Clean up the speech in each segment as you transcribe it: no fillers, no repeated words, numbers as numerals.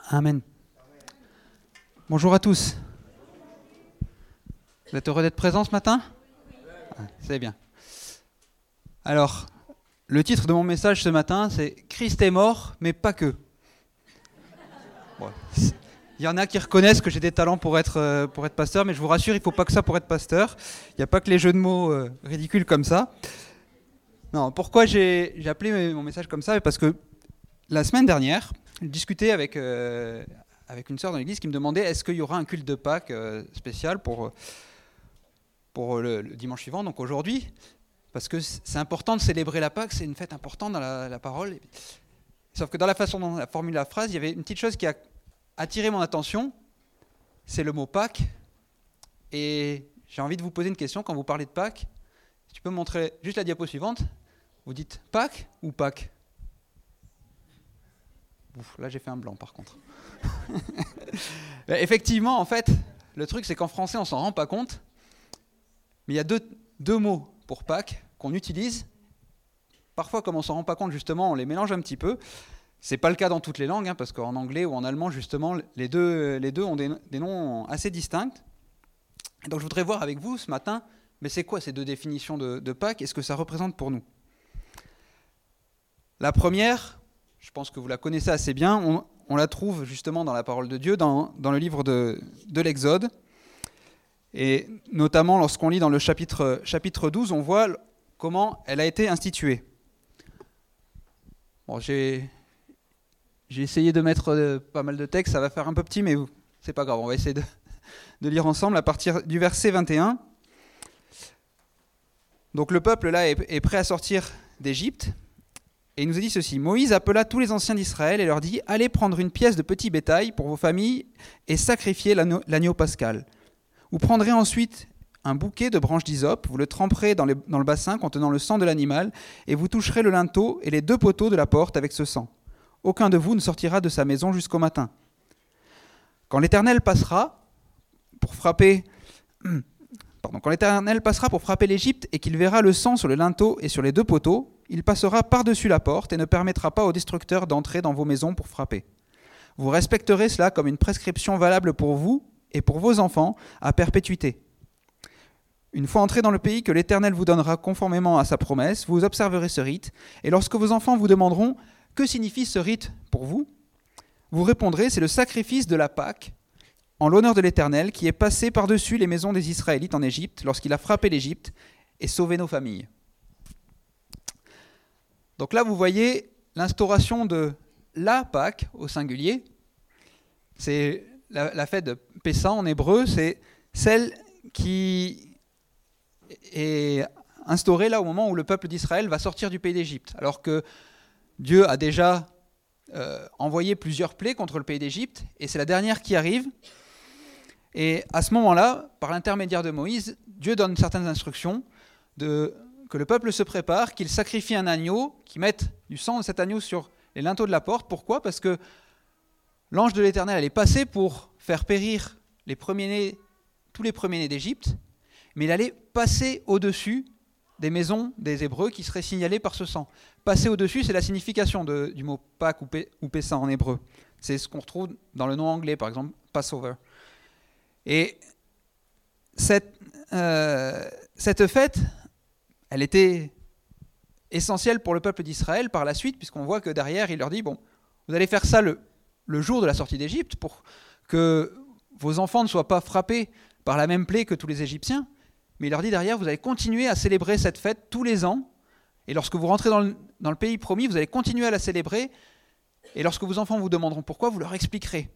Amen. Bonjour à tous. Vous êtes heureux d'être présents ce matin ? C'est bien. Alors, le titre de mon message ce matin, c'est « Christ est mort, mais pas que ». Bon, il y en a qui reconnaissent que j'ai des talents pour être pasteur, mais je vous rassure, il ne faut pas que ça pour être pasteur. Il n'y a pas que les jeux de mots ridicules comme ça. Non, pourquoi j'ai appelé mon message comme ça ? Parce que la semaine dernière, je discutais avec une sœur dans l'église qui me demandait est-ce qu'il y aura un culte de Pâques spécial pour le dimanche suivant, donc aujourd'hui, parce que c'est important de célébrer la Pâques, c'est une fête importante dans la parole. Sauf que dans la façon dont on a formulé la phrase, il y avait une petite chose qui a attiré mon attention, c'est le mot Pâques. Et j'ai envie de vous poser une question quand vous parlez de Pâques. Si tu peux me montrer juste la diapo suivante. Vous dites Pâques ou Pâques ? Ouf, là j'ai fait un blanc par contre. Effectivement, en fait, le truc c'est qu'en français on s'en rend pas compte, mais il y a deux mots pour Pâques qu'on utilise. Parfois, comme on s'en rend pas compte justement, on les mélange un petit peu. C'est pas le cas dans toutes les langues, parce qu'en anglais ou en allemand justement, les deux ont des noms assez distincts. Et donc je voudrais voir avec vous ce matin, mais c'est quoi ces deux définitions de Pâques et ce que ça représente pour nous ? La première, je pense que vous la connaissez assez bien, on la trouve justement dans la parole de Dieu, dans le livre de l'Exode. Et notamment lorsqu'on lit dans le chapitre 12, on voit comment elle a été instituée. Bon, j'ai essayé de mettre pas mal de textes, ça va faire un peu petit, mais c'est pas grave, on va essayer de lire ensemble à partir du verset 21. Donc le peuple là est prêt à sortir d'Égypte. Et il nous a dit ceci, Moïse appela tous les anciens d'Israël et leur dit « Allez prendre une pièce de petit bétail pour vos familles et sacrifier l'agneau pascal. Vous prendrez ensuite un bouquet de branches d'hysope, vous le tremperez dans le bassin contenant le sang de l'animal et vous toucherez le linteau et les 2 poteaux de la porte avec ce sang. Aucun de vous ne sortira de sa maison jusqu'au matin. Quand l'Éternel passera pour frapper l'Égypte et qu'il verra le sang sur le linteau et sur les 2 poteaux, il passera par-dessus la porte et ne permettra pas aux destructeurs d'entrer dans vos maisons pour frapper. Vous respecterez cela comme une prescription valable pour vous et pour vos enfants à perpétuité. Une fois entrés dans le pays que l'Éternel vous donnera conformément à sa promesse, vous observerez ce rite, et lorsque vos enfants vous demanderont « Que signifie ce rite pour vous ?» vous répondrez « C'est le sacrifice de la Pâque, en l'honneur de l'Éternel, qui est passé par-dessus les maisons des Israélites en Égypte, lorsqu'il a frappé l'Égypte et sauvé nos familles. » Donc là, vous voyez l'instauration de la Pâque au singulier. C'est la fête de Pessa en hébreu, c'est celle qui est instaurée là au moment où le peuple d'Israël va sortir du pays d'Égypte. Alors que Dieu a déjà envoyé plusieurs plaies contre le pays d'Égypte, et c'est la dernière qui arrive. Et à ce moment-là, par l'intermédiaire de Moïse, Dieu donne certaines instructions que le peuple se prépare, qu'il sacrifie un agneau, qu'il mette du sang de cet agneau sur les linteaux de la porte. Pourquoi ? Parce que l'ange de l'Éternel allait passer pour faire périr tous les premiers-nés d'Égypte, mais il allait passer au-dessus des maisons des Hébreux qui seraient signalées par ce sang. Passer au-dessus, c'est la signification du mot Pâques ou Pessa en hébreu. C'est ce qu'on retrouve dans le nom anglais, par exemple, Passover. Et cette fête, elle était essentielle pour le peuple d'Israël par la suite, puisqu'on voit que derrière, il leur dit, bon, vous allez faire ça le jour de la sortie d'Égypte pour que vos enfants ne soient pas frappés par la même plaie que tous les Égyptiens, mais il leur dit derrière, vous allez continuer à célébrer cette fête tous les ans, et lorsque vous rentrez dans le pays promis, vous allez continuer à la célébrer, et lorsque vos enfants vous demanderont pourquoi, vous leur expliquerez.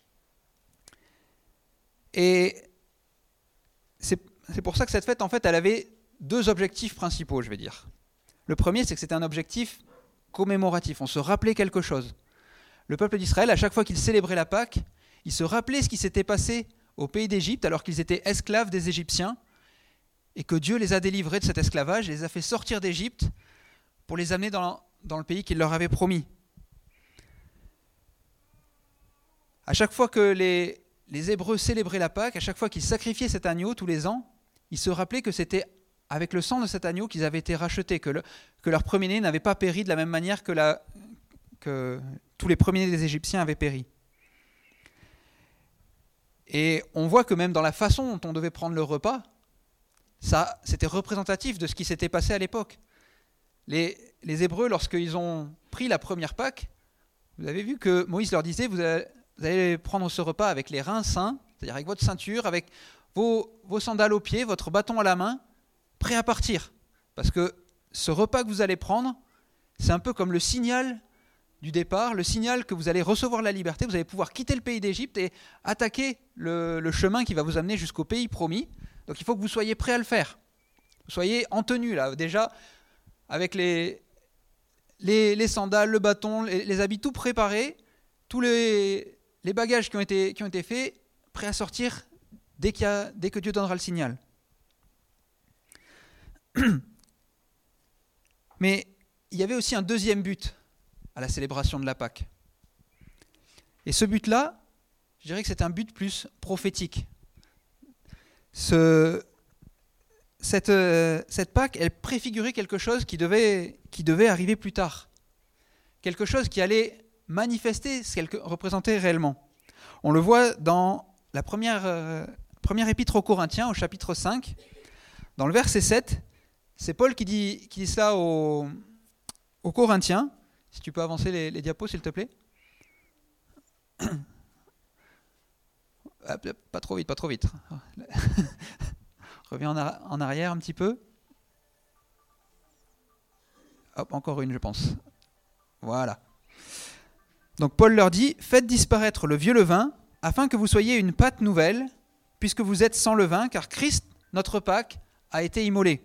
Et c'est pour ça que cette fête, en fait, elle avait 2 objectifs principaux, je vais dire. Le premier, c'est que c'était un objectif commémoratif, on se rappelait quelque chose. Le peuple d'Israël, à chaque fois qu'il célébrait la Pâque, il se rappelait ce qui s'était passé au pays d'Égypte alors qu'ils étaient esclaves des Égyptiens et que Dieu les a délivrés de cet esclavage et les a fait sortir d'Égypte pour les amener dans le pays qu'il leur avait promis. À chaque fois que les Hébreux célébraient la Pâque, à chaque fois qu'ils sacrifiaient cet agneau tous les ans, ils se rappelaient que c'était avec le sang de cet agneau qu'ils avaient été rachetés, que leur premier-né n'avait pas péri de la même manière que tous les premiers-nés des Égyptiens avaient péri. Et on voit que même dans la façon dont on devait prendre le repas, ça, c'était représentatif de ce qui s'était passé à l'époque. Les Hébreux, lorsqu'ils ont pris la première Pâque, vous avez vu que Moïse leur disait, vous allez prendre ce repas avec les reins sains, c'est-à-dire avec votre ceinture, avec vos sandales aux pieds, votre bâton à la main, prêt à partir. Parce que ce repas que vous allez prendre, c'est un peu comme le signal du départ, le signal que vous allez recevoir la liberté, vous allez pouvoir quitter le pays d'Égypte et attaquer le chemin qui va vous amener jusqu'au pays promis. Donc il faut que vous soyez prêts à le faire. Vous soyez en tenue là, déjà avec les sandales, le bâton, les habits tout préparés, tous les bagages qui ont été faits, prêts à sortir dès que Dieu donnera le signal. Mais il y avait aussi un deuxième but à la célébration de la Pâque. Et ce but-là, je dirais que c'est un but plus prophétique. Cette Pâque, elle préfigurait quelque chose qui devait arriver plus tard. Quelque chose qui allait manifester ce qu'elle représentait réellement. On le voit dans la première épître aux Corinthiens, au chapitre 5, dans le verset 7, c'est Paul qui dit ça aux Corinthiens. Si tu peux avancer les diapos, s'il te plaît. Pas trop vite. Reviens en arrière un petit peu. Hop, encore une, je pense. Voilà. Donc Paul leur dit, faites disparaître le vieux levain, afin que vous soyez une pâte nouvelle, puisque vous êtes sans levain, car Christ, notre Pâque, a été immolé.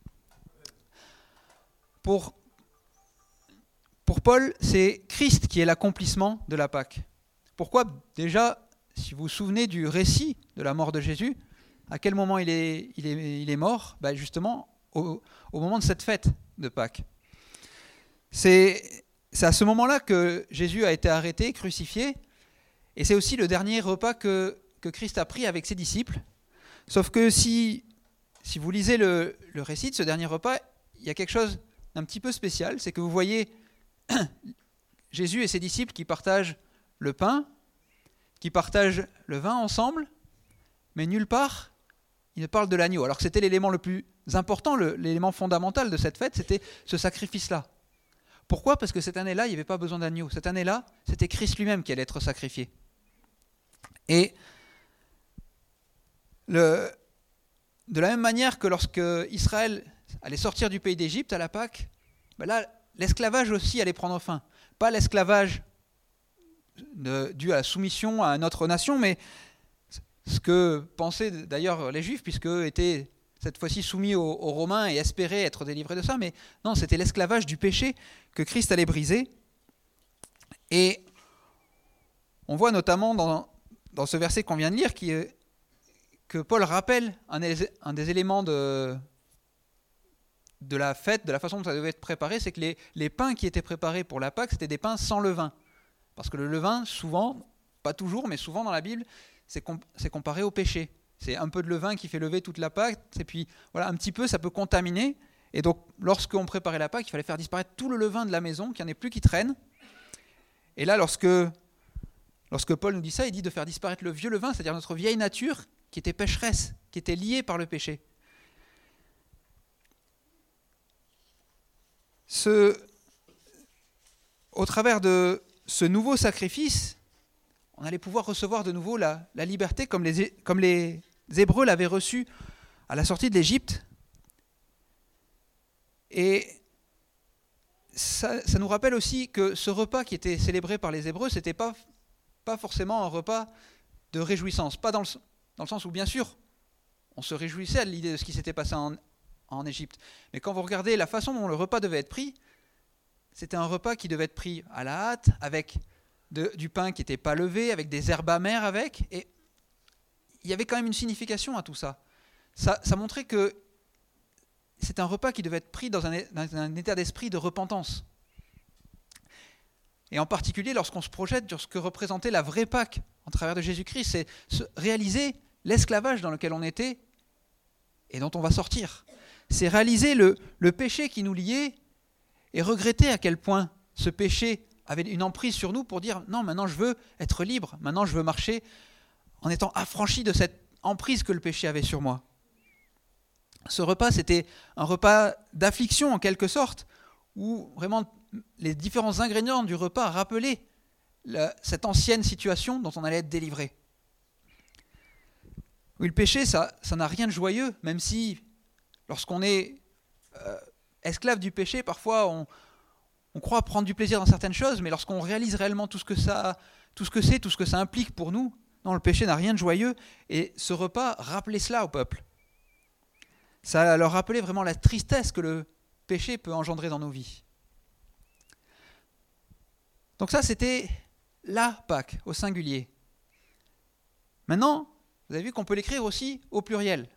Pour Paul, c'est Christ qui est l'accomplissement de la Pâque. Pourquoi ? Déjà, si vous vous souvenez du récit de la mort de Jésus, à quel moment il est mort ? Justement, au moment de cette fête de Pâques. C'est à ce moment-là que Jésus a été arrêté, crucifié, et c'est aussi le dernier repas que Christ a pris avec ses disciples. Sauf que si vous lisez le récit de ce dernier repas, il y a quelque chose d'un petit peu spécial, c'est que vous voyez Jésus et ses disciples qui partagent le pain, qui partagent le vin ensemble, mais nulle part ils ne parlent de l'agneau. Alors que c'était l'élément le plus important, l'élément fondamental de cette fête, c'était ce sacrifice-là. Pourquoi ? Parce que cette année-là, il n'y avait pas besoin d'agneau. Cette année-là, c'était Christ lui-même qui allait être sacrifié. Et de la même manière que lorsque Israël allait sortir du pays d'Égypte à la Pâque, là, l'esclavage aussi allait prendre fin. Pas l'esclavage dû à la soumission à une autre nation, mais ce que pensaient d'ailleurs les Juifs, puisqu'eux étaient cette fois-ci soumis aux Romains et espéraient être délivrés de ça. Mais non, c'était l'esclavage du péché que Christ allait briser. Et on voit notamment dans ce verset qu'on vient de lire que Paul rappelle un des éléments de la fête, de la façon dont ça devait être préparé, c'est que les pains qui étaient préparés pour la Pâque, c'était des pains sans levain. Parce que le levain, souvent, pas toujours, mais souvent dans la Bible, c'est comparé au péché. C'est un peu de levain qui fait lever toute la Pâque, et puis voilà, un petit peu, ça peut contaminer. Et donc, lorsqu'on préparait la Pâque, il fallait faire disparaître tout le levain de la maison, qu'il n'y en ait plus qui traîne. Et là, lorsque Paul nous dit ça, il dit de faire disparaître le vieux levain, c'est-à-dire notre vieille nature, qui était pécheresse, qui était liée par le péché. Au travers de ce nouveau sacrifice, on allait pouvoir recevoir de nouveau la liberté comme les Hébreux l'avaient reçue à la sortie de l'Égypte. Et ça nous rappelle aussi que ce repas qui était célébré par les Hébreux, ce n'était pas forcément un repas de réjouissance. Pas dans le sens où, bien sûr, on se réjouissait à l'idée de ce qui s'était passé en Égypte. Mais quand vous regardez la façon dont le repas devait être pris, c'était un repas qui devait être pris à la hâte, avec du pain qui n'était pas levé, avec des herbes amères avec. Et il y avait quand même une signification à tout ça. Ça montrait que c'est un repas qui devait être pris dans un état d'esprit de repentance. Et en particulier lorsqu'on se projette sur ce que représentait la vraie Pâque en travers de Jésus-Christ, c'est réaliser l'esclavage dans lequel on était et dont on va sortir. C'est réaliser le péché qui nous liait et regretter à quel point ce péché avait une emprise sur nous pour dire non, maintenant je veux être libre, maintenant je veux marcher en étant affranchi de cette emprise que le péché avait sur moi. Ce repas, c'était un repas d'affliction en quelque sorte, où vraiment les différents ingrédients du repas rappelaient cette ancienne situation dont on allait être délivré. Oui, le péché, ça n'a rien de joyeux, même si lorsqu'on est esclave du péché, parfois on croit prendre du plaisir dans certaines choses, mais lorsqu'on réalise réellement tout ce que ça implique pour nous, non, le péché n'a rien de joyeux, et ce repas rappelait cela au peuple. Ça leur rappelait vraiment la tristesse que le péché peut engendrer dans nos vies. Donc ça, c'était la Pâque, au singulier. Maintenant, vous avez vu qu'on peut l'écrire aussi au pluriel.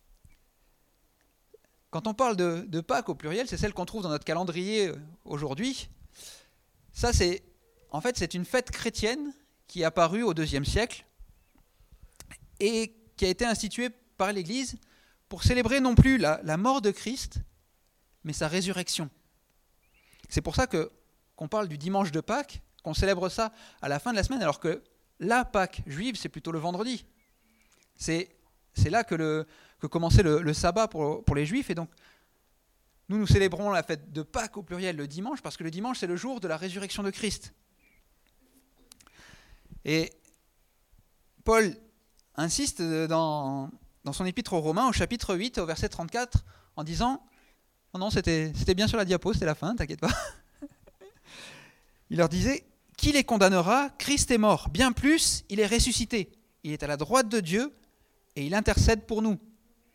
Quand on parle de Pâques au pluriel, c'est celle qu'on trouve dans notre calendrier aujourd'hui. Ça, c'est une fête chrétienne qui est apparue au IIe siècle et qui a été instituée par l'Église pour célébrer non plus la mort de Christ, mais sa résurrection. C'est pour ça qu'on parle du dimanche de Pâques, qu'on célèbre ça à la fin de la semaine, alors que la Pâque juive, c'est plutôt le vendredi. C'est là que commençait le sabbat pour les Juifs, et donc nous célébrons la fête de Pâques au pluriel le dimanche, parce que le dimanche, c'est le jour de la résurrection de Christ. Et Paul insiste dans son épître aux Romains, au chapitre 8, au verset 34, en disant « Non, c'était bien sur la diapo, c'était la fin, t'inquiète pas. » Il leur disait « Qui les condamnera ? Christ est mort. Bien plus, il est ressuscité. Il est à la droite de Dieu et il intercède pour nous. »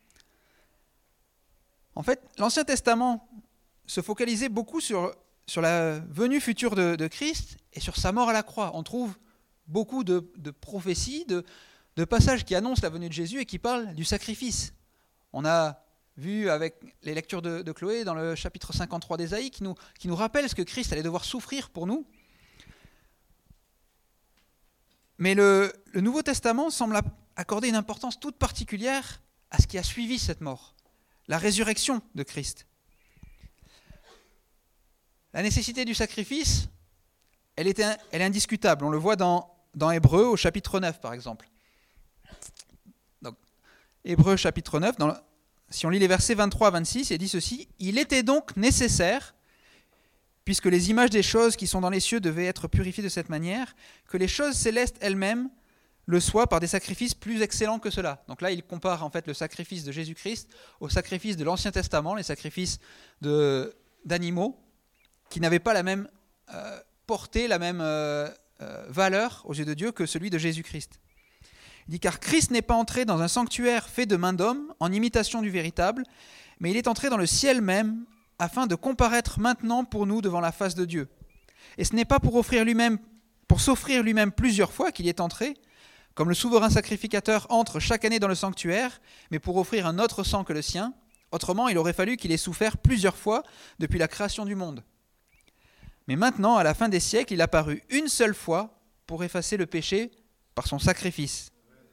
En fait, l'Ancien Testament se focalisait beaucoup sur la venue future de Christ et sur sa mort à la croix. On trouve beaucoup de prophéties, de passages qui annoncent la venue de Jésus et qui parlent du sacrifice. On a vu avec les lectures de Chloé dans le chapitre 53 d'Ésaïe qui nous rappelle ce que Christ allait devoir souffrir pour nous. Mais le Nouveau Testament semble accorder une importance toute particulière à ce qui a suivi cette mort, la résurrection de Christ. La nécessité du sacrifice, elle est indiscutable. On le voit dans Hébreux au chapitre 9 par exemple. Donc, Hébreux chapitre 9, si on lit les versets 23 à 26, il dit ceci : « Il était donc nécessaire, puisque les images des choses qui sont dans les cieux devaient être purifiées de cette manière, que les choses célestes elles-mêmes le soient par des sacrifices plus excellents que cela. » Donc là, il compare en fait le sacrifice de Jésus-Christ au sacrifice de l'Ancien Testament, les sacrifices d'animaux, qui n'avaient pas la même portée, la même valeur aux yeux de Dieu que celui de Jésus-Christ. Il dit « Car Christ n'est pas entré dans un sanctuaire fait de main d'homme, en imitation du véritable, mais il est entré dans le ciel même, afin de comparaître maintenant pour nous devant la face de Dieu. Et ce n'est pas pour s'offrir lui-même plusieurs fois qu'il y est entré, comme le souverain sacrificateur entre chaque année dans le sanctuaire, mais pour offrir un autre sang que le sien. Autrement, il aurait fallu qu'il ait souffert plusieurs fois depuis la création du monde. Mais maintenant, à la fin des siècles, il a apparu une seule fois pour effacer le péché par son sacrifice. »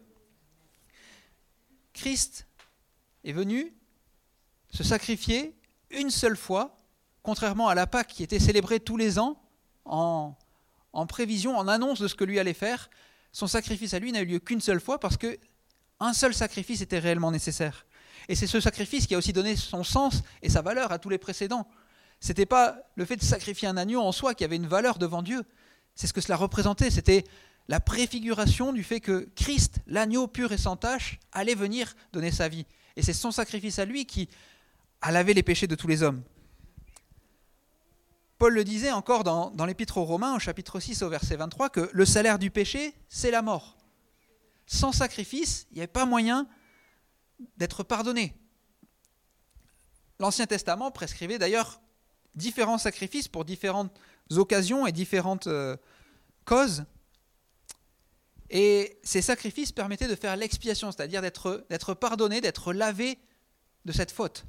Christ est venu se sacrifier une seule fois, contrairement à la Pâque qui était célébrée tous les ans en prévision, en annonce de ce que lui allait faire. Son sacrifice à lui n'a eu lieu qu'une seule fois parce qu'un seul sacrifice était réellement nécessaire. Et c'est ce sacrifice qui a aussi donné son sens et sa valeur à tous les précédents. Ce n'était pas le fait de sacrifier un agneau en soi qui avait une valeur devant Dieu. C'est ce que cela représentait. C'était la préfiguration du fait que Christ, l'agneau pur et sans tache, allait venir donner sa vie. Et c'est son sacrifice à lui qui a lavé les péchés de tous les hommes. Paul le disait encore dans l'Épître aux Romains, au chapitre 6, au verset 23, que le salaire du péché, c'est la mort. Sans sacrifice, il n'y avait pas moyen d'être pardonné. L'Ancien Testament prescrivait d'ailleurs différents sacrifices pour différentes occasions et différentes causes. Et ces sacrifices permettaient de faire l'expiation, c'est-à-dire d'être pardonné, d'être lavé de cette faute.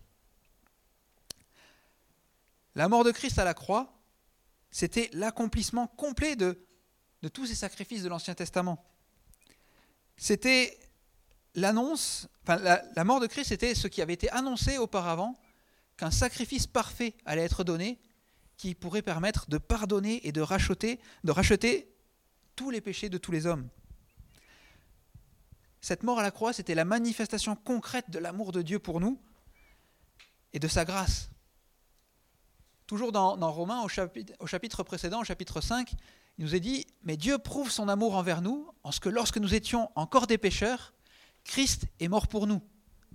La mort de Christ à la croix, c'était l'accomplissement complet de tous ces sacrifices de l'Ancien Testament. C'était l'annonce, la mort de Christ, c'était ce qui avait été annoncé auparavant, qu'un sacrifice parfait allait être donné, qui pourrait permettre de pardonner et de racheter tous les péchés de tous les hommes. cette mort à la croix, c'était la manifestation concrète de l'amour de Dieu pour nous et de sa grâce. Toujours dans Romains, au chapitre précédent, au chapitre 5, il nous est dit « Mais Dieu prouve son amour envers nous, en ce que lorsque nous étions encore des pécheurs, Christ est mort pour nous. »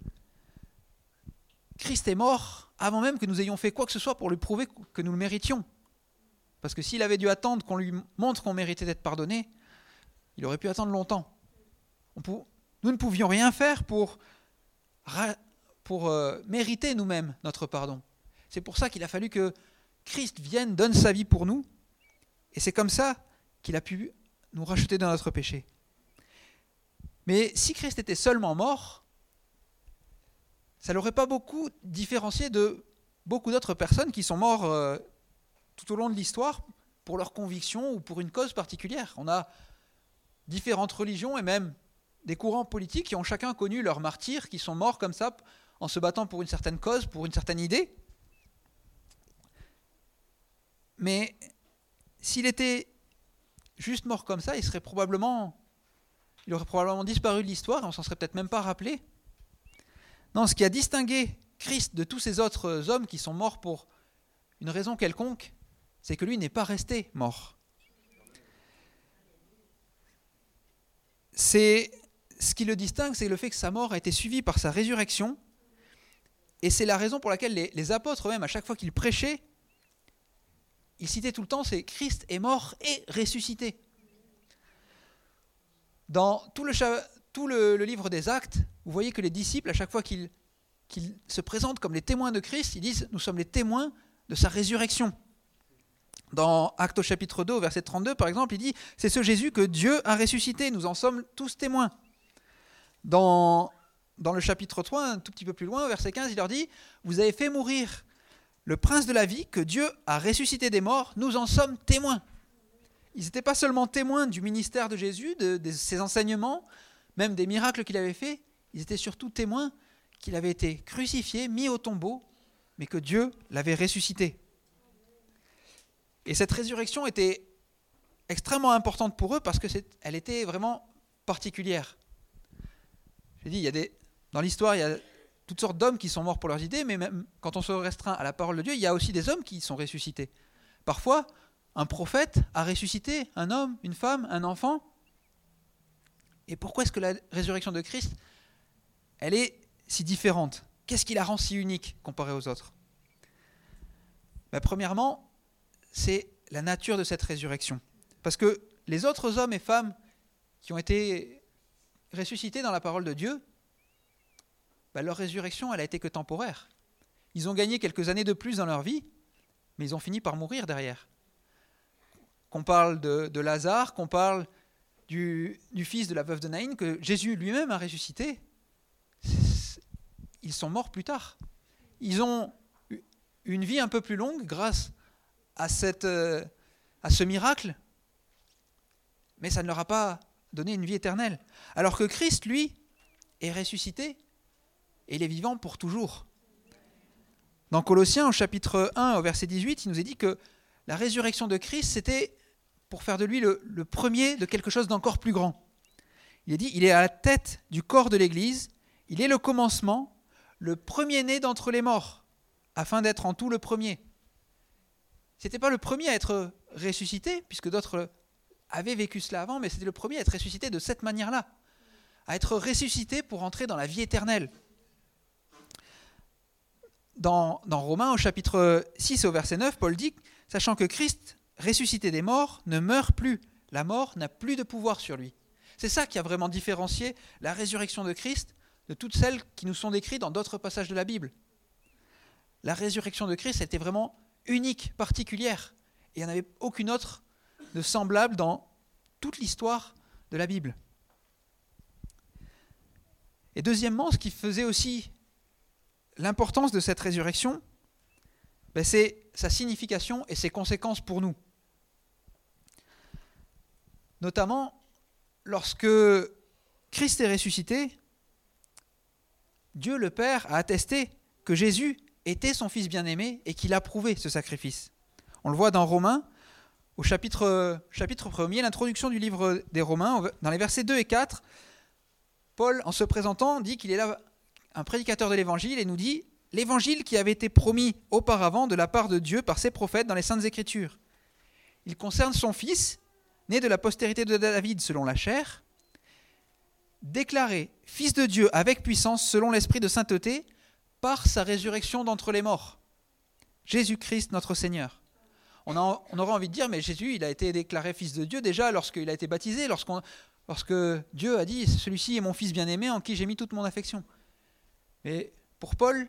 Christ est mort avant même que nous ayons fait quoi que ce soit pour lui prouver que nous le méritions. Parce que s'il avait dû attendre qu'on lui montre qu'on méritait d'être pardonné, il aurait pu attendre longtemps. Nous ne pouvions rien faire pour mériter nous-mêmes notre pardon. C'est pour ça qu'il a fallu que Christ vienne, donne sa vie pour nous, et c'est comme ça qu'il a pu nous racheter de notre péché. Mais si Christ était seulement mort, ça ne l'aurait pas beaucoup différencié de beaucoup d'autres personnes qui sont morts tout au long de l'histoire pour leurs convictions ou pour une cause particulière. On a différentes religions et même des courants politiques qui ont chacun connu leurs martyrs, qui sont morts comme ça en se battant pour une certaine cause, pour une certaine idée. Mais s'il était juste mort comme ça, il aurait probablement disparu de l'histoire et on s'en serait peut-être même pas rappelé. Non, ce qui a distingué Christ de tous ces autres hommes qui sont morts pour une raison quelconque, c'est que lui n'est pas resté mort. Ce qui le distingue, c'est le fait que sa mort a été suivie par sa résurrection, et c'est la raison pour laquelle les apôtres eux-mêmes, à chaque fois qu'ils prêchaient, ils citaient tout le temps, c'est Christ est mort et ressuscité. Dans tout le livre des Actes, vous voyez que les disciples, à chaque fois qu'ils se présentent comme les témoins de Christ, ils disent « Nous sommes les témoins de sa résurrection ». Dans Actes au chapitre 2, au verset 32, par exemple, il dit « C'est ce Jésus que Dieu a ressuscité, nous en sommes tous témoins ». Dans le chapitre 3, un tout petit peu plus loin, au verset 15, il leur dit « Vous avez fait mourir le prince de la vie que Dieu a ressuscité des morts, nous en sommes témoins ». Ils n'étaient pas seulement témoins du ministère de Jésus, de ses enseignements, même des miracles qu'il avait faits, ils étaient surtout témoins qu'il avait été crucifié, mis au tombeau, mais que Dieu l'avait ressuscité. Et cette résurrection était extrêmement importante pour eux parce qu'elle était vraiment particulière. J'ai dit, dans l'histoire, il y a toutes sortes d'hommes qui sont morts pour leurs idées, mais même quand on se restreint à la parole de Dieu, il y a aussi des hommes qui sont ressuscités. Parfois, un prophète a ressuscité un homme, une femme, un enfant. Et pourquoi est-ce que la résurrection de Christ, elle est si différente ? Qu'est-ce qui la rend si unique comparée aux autres ? Premièrement, c'est la nature de cette résurrection. Parce que les autres hommes et femmes qui ont été ressuscités dans la parole de Dieu, leur résurrection, elle a été que temporaire. Ils ont gagné quelques années de plus dans leur vie, mais ils ont fini par mourir derrière. Qu'on parle de Lazare, qu'on parle du fils de la veuve de Naïn, que Jésus lui-même a ressuscité, ils sont morts plus tard. Ils ont une vie un peu plus longue grâce à ce miracle, mais ça ne leur a pas donné une vie éternelle. Alors que Christ, lui, est ressuscité et il est vivant pour toujours. Dans Colossiens, au chapitre 1, au verset 18, il nous est dit que la résurrection de Christ, c'était pour faire de lui le premier de quelque chose d'encore plus grand. Il est dit, il est à la tête du corps de l'Église, il est le commencement, le premier-né d'entre les morts, afin d'être en tout le premier. Ce n'était pas le premier à être ressuscité, puisque d'autres avaient vécu cela avant, mais c'était le premier à être ressuscité de cette manière-là, à être ressuscité pour entrer dans la vie éternelle. Dans Romains, au chapitre 6 au verset 9, Paul dit, sachant que Christ, ressuscité des morts, ne meurt plus. La mort n'a plus de pouvoir sur lui. C'est ça qui a vraiment différencié la résurrection de Christ de toutes celles qui nous sont décrites dans d'autres passages de la Bible. La résurrection de Christ était vraiment unique, particulière, et il n'y en avait aucune autre de semblable dans toute l'histoire de la Bible. Et deuxièmement, ce qui faisait aussi l'importance de cette résurrection, c'est sa signification et ses conséquences pour nous. Notamment, lorsque Christ est ressuscité, Dieu le Père a attesté que Jésus était son Fils bien-aimé et qu'il approuvait ce sacrifice. On le voit dans Romains, au chapitre 1er, l'introduction du livre des Romains, dans les versets 2 et 4, Paul, en se présentant, dit qu'il est là un prédicateur de l'Évangile et nous dit « L'Évangile qui avait été promis auparavant de la part de Dieu par ses prophètes dans les Saintes Écritures. Il concerne son Fils, né de la postérité de David selon la chair, déclaré Fils de Dieu avec puissance selon l'Esprit de sainteté par sa résurrection d'entre les morts. Jésus-Christ notre Seigneur. » On aurait envie de dire, mais Jésus, il a été déclaré Fils de Dieu déjà lorsqu'il a été baptisé, lorsque Dieu a dit « Celui-ci est mon Fils bien-aimé en qui j'ai mis toute mon affection ». Mais pour Paul,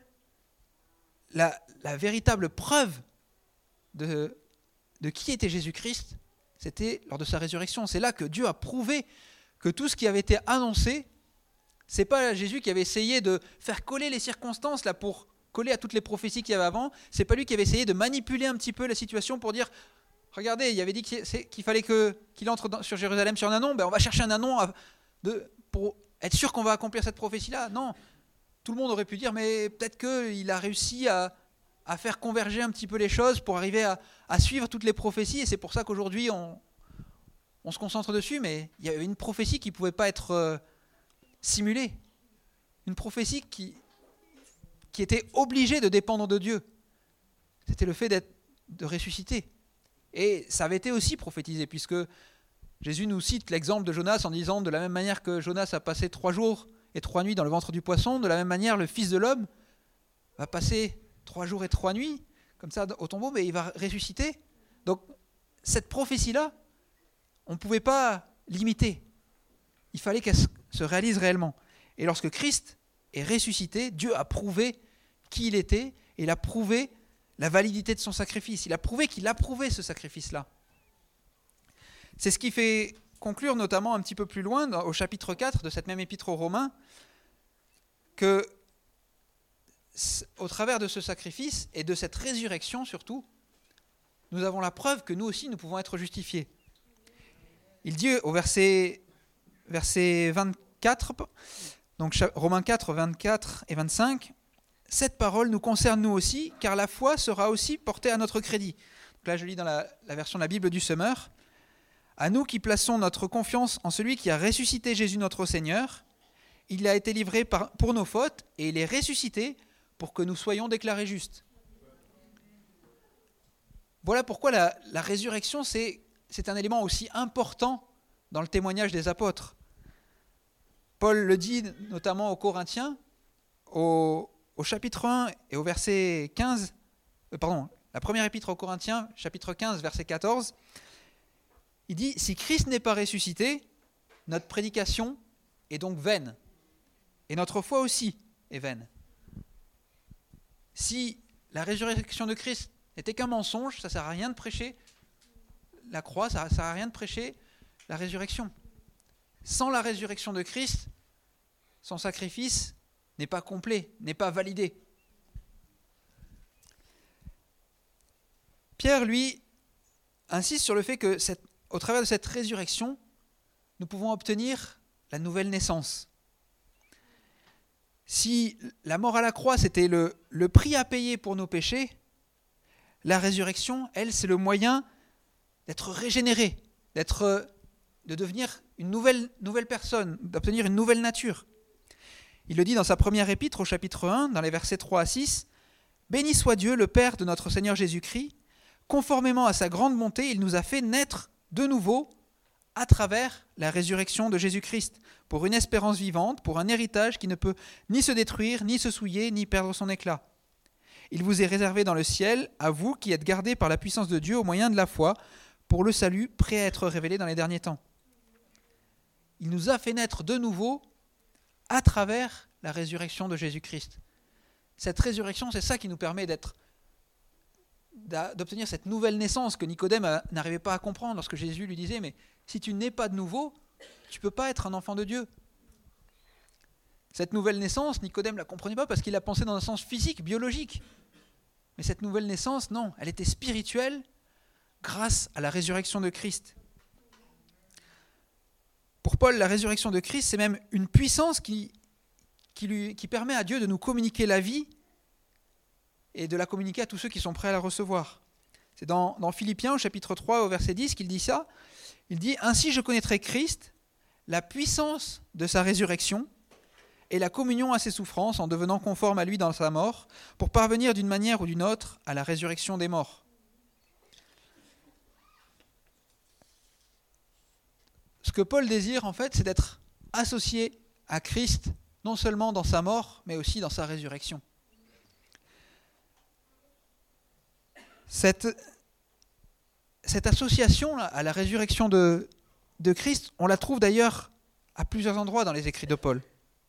la véritable preuve de qui était Jésus-Christ, c'était lors de sa résurrection. C'est là que Dieu a prouvé que tout ce qui avait été annoncé, c'est pas Jésus qui avait essayé de faire coller les circonstances là pour coller à toutes les prophéties qu'il y avait avant. C'est pas lui qui avait essayé de manipuler un petit peu la situation pour dire regardez, il avait dit qu'il fallait qu'il entre sur Jérusalem sur un anon, ben on va chercher un anon pour être sûr qu'on va accomplir cette prophétie-là. Non, tout le monde aurait pu dire mais peut-être qu'il a réussi à faire converger un petit peu les choses pour arriver à suivre toutes les prophéties, et c'est pour ça qu'aujourd'hui on se concentre dessus, mais il y avait une prophétie qui ne pouvait pas être simulée, une prophétie qui était obligée de dépendre de Dieu. C'était le fait de ressusciter. Et ça avait été aussi prophétisé, puisque Jésus nous cite l'exemple de Jonas en disant de la même manière que Jonas a passé 3 jours et 3 nuits dans le ventre du poisson, de la même manière le Fils de l'homme va passer 3 jours et 3 nuits comme ça au tombeau, mais il va ressusciter. Donc cette prophétie-là, on ne pouvait pas l'imiter. Il fallait qu'elle se réalise réellement. Et lorsque Christ est ressuscité, Dieu a prouvé qui il était, et il a prouvé la validité de son sacrifice. Il a prouvé qu'il approuvait ce sacrifice-là. C'est ce qui fait conclure notamment un petit peu plus loin, au chapitre 4 de cette même épître aux Romains, que au travers de ce sacrifice et de cette résurrection surtout, nous avons la preuve que nous aussi nous pouvons être justifiés. Il dit au verset 24, donc Romains 4, 24 et 25, « Cette parole nous concerne nous aussi, car la foi sera aussi portée à notre crédit. » Donc là je lis dans la version de la Bible du Semeur. « À nous qui plaçons notre confiance en celui qui a ressuscité Jésus notre Seigneur, il a été livré pour nos fautes et il est ressuscité pour que nous soyons déclarés justes. » Voilà pourquoi la résurrection, c'est un élément aussi important dans le témoignage des apôtres. Paul le dit notamment aux Corinthiens, au chapitre 1 et au verset 15, la première épître aux Corinthiens, chapitre 15, verset 14, il dit « Si Christ n'est pas ressuscité, notre prédication est donc vaine, et notre foi aussi est vaine. » Si la résurrection de Christ n'était qu'un mensonge, ça ne sert à rien de prêcher la croix, ça ne sert à rien de prêcher la résurrection. Sans la résurrection de Christ, son sacrifice n'est pas complet, n'est pas validé. Pierre, lui, insiste sur le fait que, au travers de cette résurrection, nous pouvons obtenir la nouvelle naissance. Si la mort à la croix, c'était le prix à payer pour nos péchés, la résurrection, elle, c'est le moyen d'être régénéré, de devenir une nouvelle personne, d'obtenir une nouvelle nature. Il le dit dans sa première épître au chapitre 1, dans les versets 3 à 6, « Béni soit Dieu, le Père de notre Seigneur Jésus-Christ, conformément à sa grande bonté, il nous a fait naître de nouveau à travers la résurrection de Jésus-Christ, pour une espérance vivante, pour un héritage qui ne peut ni se détruire, ni se souiller, ni perdre son éclat. Il vous est réservé dans le ciel, à vous qui êtes gardés par la puissance de Dieu au moyen de la foi, pour le salut prêt à être révélé dans les derniers temps. » Il nous a fait naître de nouveau à travers la résurrection de Jésus-Christ. Cette résurrection, c'est ça qui nous permet d'obtenir cette nouvelle naissance que Nicodème n'arrivait pas à comprendre lorsque Jésus lui disait « Mais si tu n'es pas de nouveau, tu ne peux pas être un enfant de Dieu. » Cette nouvelle naissance, Nicodème ne la comprenait pas parce qu'il la pensait dans un sens physique, biologique. Mais cette nouvelle naissance, non, elle était spirituelle grâce à la résurrection de Christ. Pour Paul, la résurrection de Christ, c'est même une puissance qui permet à Dieu de nous communiquer la vie et de la communiquer à tous ceux qui sont prêts à la recevoir. C'est dans Philippiens, au chapitre 3, au verset 10, qu'il dit ça. Il dit « Ainsi je connaîtrai Christ, la puissance de sa résurrection et la communion à ses souffrances en devenant conforme à lui dans sa mort, pour parvenir d'une manière ou d'une autre à la résurrection des morts. Ce que Paul désire, en fait, c'est d'être associé à Christ, non seulement dans sa mort, mais aussi dans sa résurrection. Cette association à la résurrection de Christ, on la trouve d'ailleurs à plusieurs endroits dans les écrits de Paul.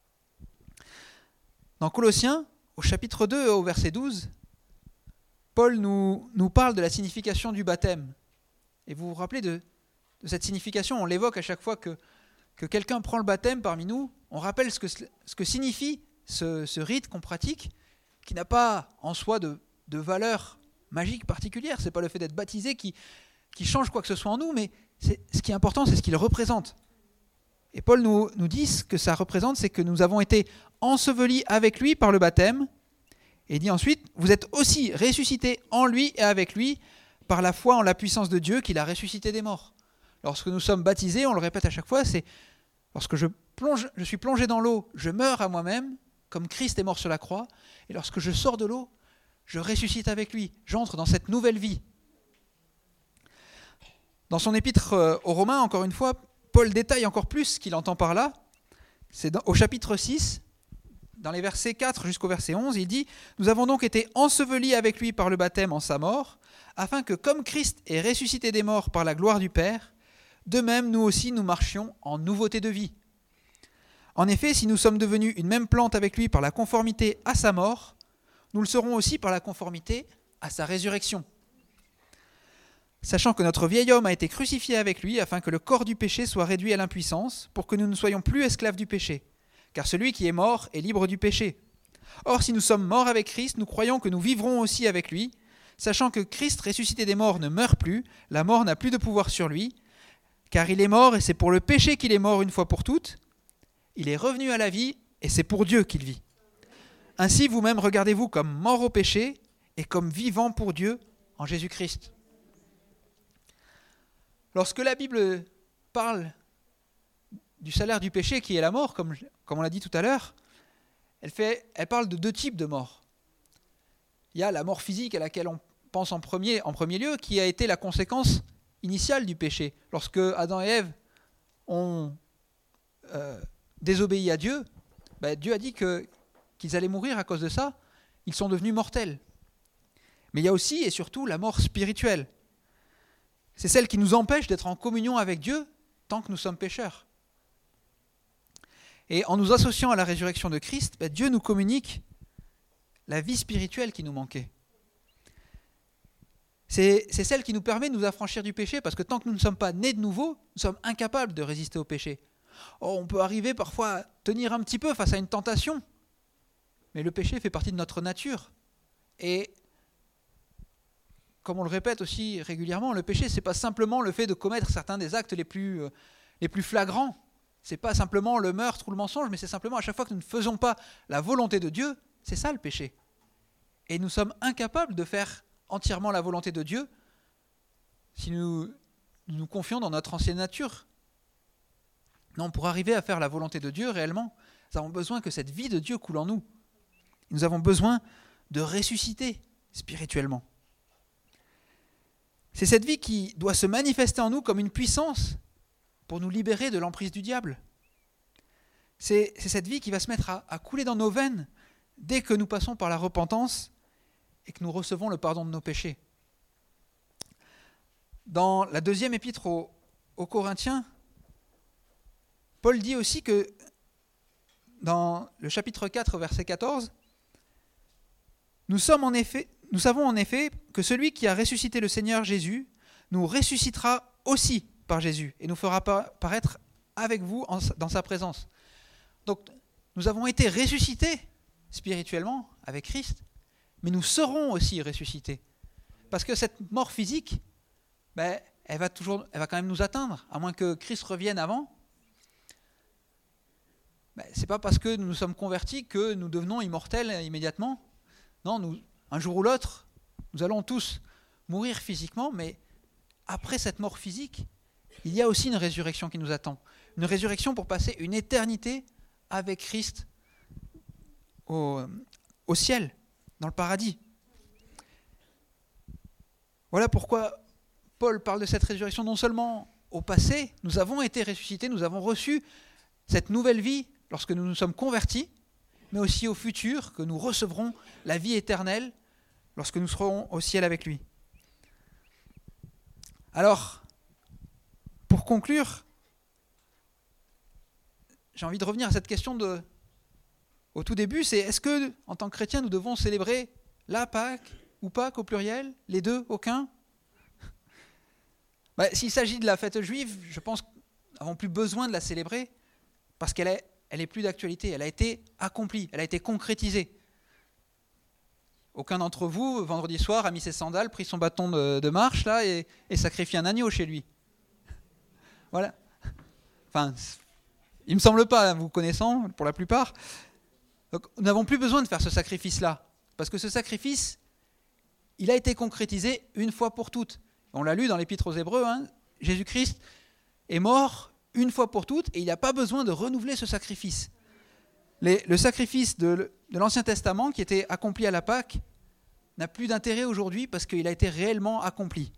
Dans Colossiens, au chapitre 2, au verset 12, Paul nous parle de la signification du baptême. Et vous vous rappelez de cette signification, on l'évoque à chaque fois que quelqu'un prend le baptême parmi nous, on rappelle ce que signifie ce rite qu'on pratique, qui n'a pas en soi de valeur magique particulière. Ce n'est pas le fait d'être baptisé qui change quoi que ce soit en nous, mais ce qui est important, c'est ce qu'il représente. Et Paul nous dit ce que ça représente, c'est que nous avons été ensevelis avec lui par le baptême, et il dit ensuite, vous êtes aussi ressuscités en lui et avec lui par la foi en la puissance de Dieu qu'il a ressuscité des morts. Lorsque nous sommes baptisés, on le répète à chaque fois, c'est lorsque je suis plongé dans l'eau, je meurs à moi-même, comme Christ est mort sur la croix, et lorsque je sors de l'eau, je ressuscite avec lui, j'entre dans cette nouvelle vie. Dans son épître aux Romains, encore une fois, Paul détaille encore plus ce qu'il entend par là. C'est au chapitre 6, dans les versets 4 jusqu'au verset 11, il dit « Nous avons donc été ensevelis avec lui par le baptême en sa mort, afin que comme Christ est ressuscité des morts par la gloire du Père, de même nous aussi nous marchions en nouveauté de vie. En effet, si nous sommes devenus une même plante avec lui par la conformité à sa mort, nous le serons aussi par la conformité à sa résurrection. Sachant que notre vieil homme a été crucifié avec lui, afin que le corps du péché soit réduit à l'impuissance, pour que nous ne soyons plus esclaves du péché. Car celui qui est mort est libre du péché. Or, si nous sommes morts avec Christ, nous croyons que nous vivrons aussi avec lui, sachant que Christ ressuscité des morts ne meurt plus, la mort n'a plus de pouvoir sur lui, car il est mort et c'est pour le péché qu'il est mort une fois pour toutes. Il est revenu à la vie et c'est pour Dieu qu'il vit. Ainsi, vous-même, regardez-vous comme mort au péché et comme vivant pour Dieu en Jésus-Christ. Lorsque la Bible parle du salaire du péché qui est la mort, comme on l'a dit tout à l'heure, elle parle de deux types de mort. Il y a la mort physique à laquelle on pense en premier lieu, qui a été la conséquence initiale du péché. Lorsque Adam et Ève ont désobéi à Dieu, Dieu a dit qu'ils allaient mourir à cause de ça. Ils sont devenus mortels. Mais il y a aussi et surtout la mort spirituelle. C'est celle qui nous empêche d'être en communion avec Dieu tant que nous sommes pécheurs. Et en nous associant à la résurrection de Christ, Dieu nous communique la vie spirituelle qui nous manquait. C'est celle qui nous permet de nous affranchir du péché, parce que tant que nous ne sommes pas nés de nouveau, nous sommes incapables de résister au péché. On peut arriver parfois à tenir un petit peu face à une tentation, mais le péché fait partie de notre nature. Et comme on le répète aussi régulièrement, le péché, ce n'est pas simplement le fait de commettre certains des actes les plus flagrants. Ce n'est pas simplement le meurtre ou le mensonge, mais c'est simplement à chaque fois que nous ne faisons pas la volonté de Dieu, c'est ça le péché. Et nous sommes incapables de faire entièrement la volonté de Dieu si nous nous confions dans notre ancienne nature. Non, pour arriver à faire la volonté de Dieu réellement, nous avons besoin que cette vie de Dieu coule en nous. Nous avons besoin de ressusciter spirituellement. C'est cette vie qui doit se manifester en nous comme une puissance pour nous libérer de l'emprise du diable. C'est cette vie qui va se mettre à couler dans nos veines dès que nous passons par la repentance et que nous recevons le pardon de nos péchés. Dans la deuxième épître aux Corinthiens, Paul dit aussi que dans le chapitre 4, verset 14, nous savons en effet que celui qui a ressuscité le Seigneur Jésus nous ressuscitera aussi par Jésus et nous fera paraître avec vous dans sa présence. Donc, nous avons été ressuscités spirituellement avec Christ, mais nous serons aussi ressuscités. Parce que cette mort physique, elle va quand même nous atteindre, à moins que Christ revienne avant. Ce n'est pas parce que nous nous sommes convertis que nous devenons immortels immédiatement. Non, un jour ou l'autre, nous allons tous mourir physiquement, mais après cette mort physique, il y a aussi une résurrection qui nous attend. Une résurrection pour passer une éternité avec Christ au ciel, dans le paradis. Voilà pourquoi Paul parle de cette résurrection. Non seulement au passé, nous avons été ressuscités, nous avons reçu cette nouvelle vie lorsque nous nous sommes convertis, mais aussi au futur, que nous recevrons la vie éternelle lorsque nous serons au ciel avec lui. Alors, pour conclure, j'ai envie de revenir à cette question au tout début, c'est est-ce que, en tant que chrétiens, nous devons célébrer la Pâque ou Pâques au pluriel, les deux, aucun ? S'il s'agit de la fête juive, je pense que nous n'avons plus besoin de la célébrer parce qu'elle est plus d'actualité, elle a été accomplie, elle a été concrétisée. Aucun d'entre vous, vendredi soir, a mis ses sandales, pris son bâton de marche là, et sacrifié un agneau chez lui. Voilà. Enfin, il ne me semble pas, vous connaissant, pour la plupart. Donc, nous n'avons plus besoin de faire ce sacrifice-là, parce que ce sacrifice, il a été concrétisé une fois pour toutes. On l'a lu dans l'Épître aux Hébreux, Jésus-Christ est mort une fois pour toutes, et il n'a pas besoin de renouveler ce sacrifice. Le sacrifice de l'Ancien Testament, qui était accompli à la Pâque, n'a plus d'intérêt aujourd'hui parce qu'il a été réellement accompli.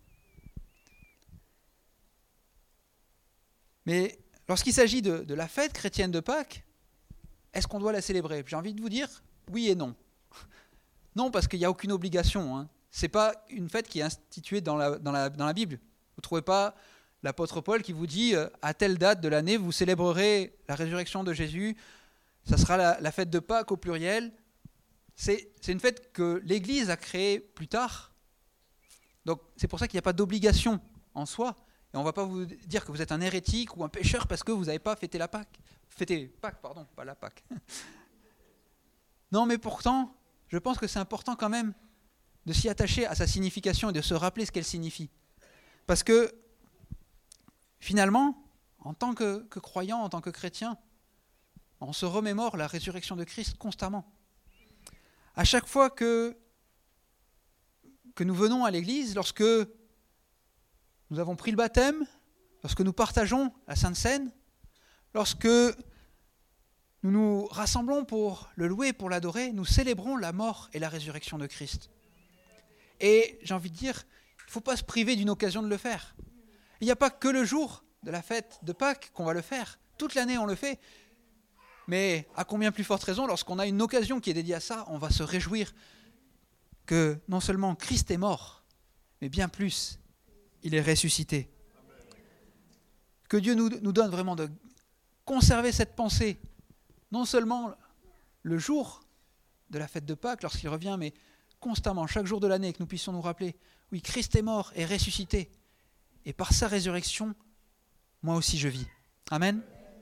Mais lorsqu'il s'agit de la fête chrétienne de Pâques, est-ce qu'on doit la célébrer ? J'ai envie de vous dire oui et non. Non, parce qu'il n'y a aucune obligation. Ce n'est pas une fête qui est instituée dans la Bible. Vous ne trouvez pas l'apôtre Paul qui vous dit à telle date de l'année, vous célébrerez la résurrection de Jésus, ça sera la fête de Pâques au pluriel. C'est une fête que l'Église a créée plus tard. Donc c'est pour ça qu'il n'y a pas d'obligation en soi. Et on ne va pas vous dire que vous êtes un hérétique ou un pécheur parce que vous n'avez pas fêté la Pâque. Fêté Pâques, pardon, pas la Pâque. Non, mais pourtant, je pense que c'est important quand même de s'y attacher à sa signification et de se rappeler ce qu'elle signifie. Parce que, finalement, en tant que croyant, en tant que chrétien, on se remémore la résurrection de Christ constamment. À chaque fois que nous venons à l'église, lorsque nous avons pris le baptême, lorsque nous partageons la Sainte Seine, lorsque nous nous rassemblons pour le louer, pour l'adorer, nous célébrons la mort et la résurrection de Christ. Et j'ai envie de dire, il ne faut pas se priver d'une occasion de le faire. Il n'y a pas que le jour de la fête de Pâques qu'on va le faire. Toute l'année, on le fait. Mais à combien plus forte raison, lorsqu'on a une occasion qui est dédiée à ça, on va se réjouir que non seulement Christ est mort, mais bien plus, il est ressuscité. Que Dieu nous donne vraiment de conserver cette pensée, non seulement le jour de la fête de Pâques, lorsqu'il revient, mais constamment, chaque jour de l'année, que nous puissions nous rappeler, oui, Christ est mort et ressuscité, et par sa résurrection, moi aussi je vis. Amen.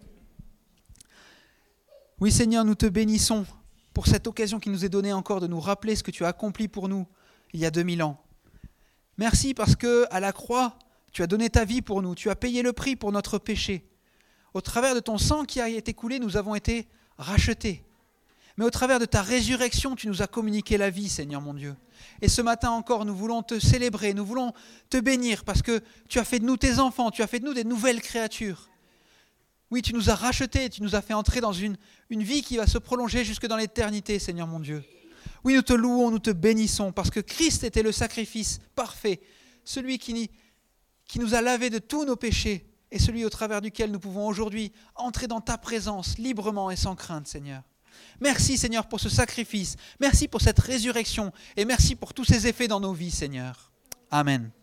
Oui Seigneur, nous te bénissons pour cette occasion qui nous est donnée encore de nous rappeler ce que tu as accompli pour nous il y a 2000 ans. Merci parce que à la croix, tu as donné ta vie pour nous, tu as payé le prix pour notre péché. Au travers de ton sang qui a été coulé, nous avons été rachetés. Mais au travers de ta résurrection, tu nous as communiqué la vie, Seigneur mon Dieu. Et ce matin encore, nous voulons te célébrer, nous voulons te bénir parce que tu as fait de nous tes enfants, tu as fait de nous des nouvelles créatures. Oui, tu nous as rachetés, tu nous as fait entrer dans une vie qui va se prolonger jusque dans l'éternité, Seigneur mon Dieu. Oui, nous te louons, nous te bénissons parce que Christ était le sacrifice parfait, celui qui nous a lavés de tous nos péchés et celui au travers duquel nous pouvons aujourd'hui entrer dans ta présence librement et sans crainte, Seigneur. Merci Seigneur pour ce sacrifice, merci pour cette résurrection et merci pour tous ces effets dans nos vies Seigneur. Amen.